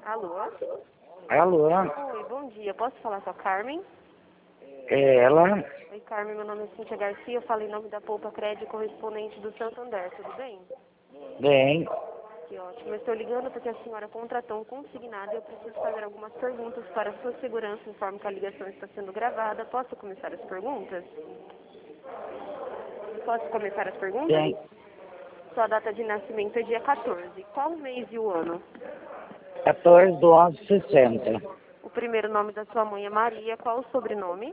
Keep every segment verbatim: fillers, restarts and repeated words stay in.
Alô? Alô? Oi, bom dia. Posso falar com a Carmen? É ela? Oi, Carmen, meu nome é Cíntia Garcia. Eu falo em nome da Poupa Crédito correspondente do Santander. Tudo bem? Bem, Que ótimo. Eu estou ligando porque a senhora contratou um consignado e eu preciso fazer algumas perguntas para a sua segurança, informe que a ligação está sendo gravada. Posso começar as perguntas? Posso começar as perguntas? bem, Sua data de nascimento é dia quatorze. Qual o mês e o ano? quatorze do onze sessenta. O primeiro nome da sua mãe é Maria. Qual o sobrenome?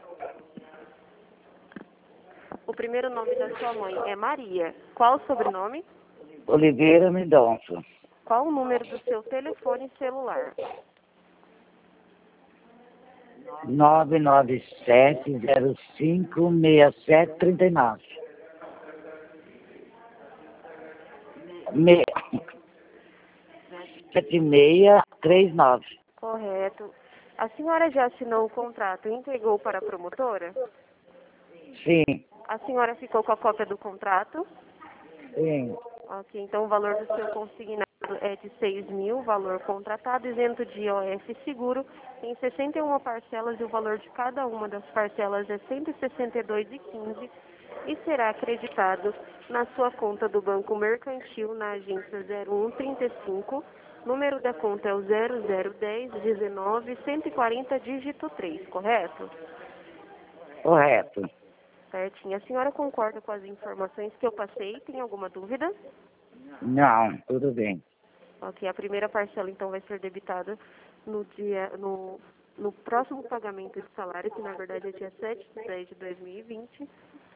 O primeiro nome da sua mãe é Maria. Qual o sobrenome? Oliveira Mendonça. Qual o número do seu telefone celular? nove nove sete zero cinco seis sete três nove. Me... sete seis três nove. Correto. A senhora já assinou o contrato e entregou para a promotora? Sim, A senhora ficou com a cópia do contrato? sim. Ok, então o valor do seu consignado é de seis mil, valor contratado, isento de I O F seguro, em sessenta e uma parcelas e o valor de cada uma das parcelas é cento e sessenta e dois reais e quinze centavos e será acreditado na sua conta do Banco Mercantil na agência zero um trinta e cinco, número da conta é o zero zero dez dezenove cento e quarenta dígito três, correto? Correto. Certinho. A senhora concorda com as informações que eu passei? Tem alguma dúvida? Não, tudo bem. Ok, a primeira parcela então vai ser debitada no dia, no, no próximo pagamento de salário, que na verdade é dia sete de dez de dois mil e vinte.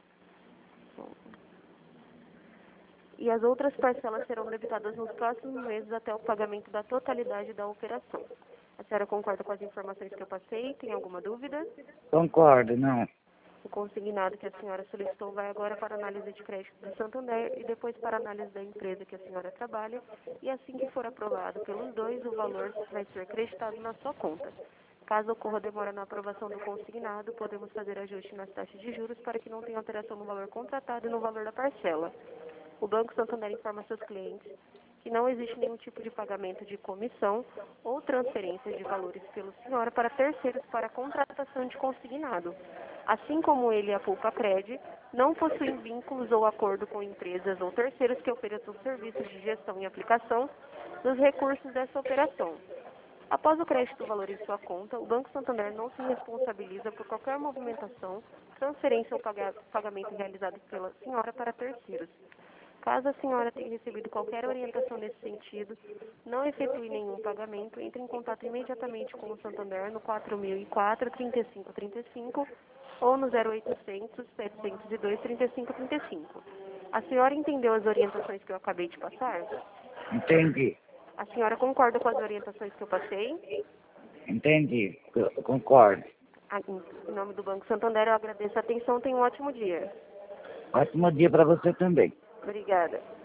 E as outras parcelas serão debitadas nos próximos meses até o pagamento da totalidade da operação. A senhora concorda com as informações que eu passei? Tem alguma dúvida? Concordo, não. O consignado que a senhora solicitou vai agora para análise de crédito do Santander e depois para análise da empresa que a senhora trabalha. E assim que for aprovado pelos dois, o valor vai ser creditado na sua conta. Caso ocorra demora na aprovação do consignado, podemos fazer ajuste nas taxas de juros para que não tenha alteração no valor contratado e no valor da parcela. O Banco Santander informa seus clientes que não existe nenhum tipo de pagamento de comissão ou transferência de valores pelo senhor para terceiros para a contratação de consignado. Assim como ele e a Poupa Cred, não possuem vínculos ou acordo com empresas ou terceiros que ofereçam serviços de gestão e aplicação dos recursos dessa operação. Após o crédito do valor em sua conta, o Banco Santander não se responsabiliza por qualquer movimentação, transferência ou paga- pagamento realizado pela senhora para terceiros. Caso a senhora tenha recebido qualquer orientação nesse sentido, não efetue nenhum pagamento, entre em contato imediatamente com o Santander no quatro mil e quatro, trinta e cinco trinta e cinco ou no zero oitocentos, setecentos e dois, trinta e cinco trinta e cinco. A senhora entendeu as orientações que eu acabei de passar? Entendi. A senhora concorda com as orientações que eu passei? Entendi. Eu concordo. Ah, Em nome do Banco Santander, eu agradeço a atenção. Tenha um ótimo dia. Ótimo dia para você também. Obrigada.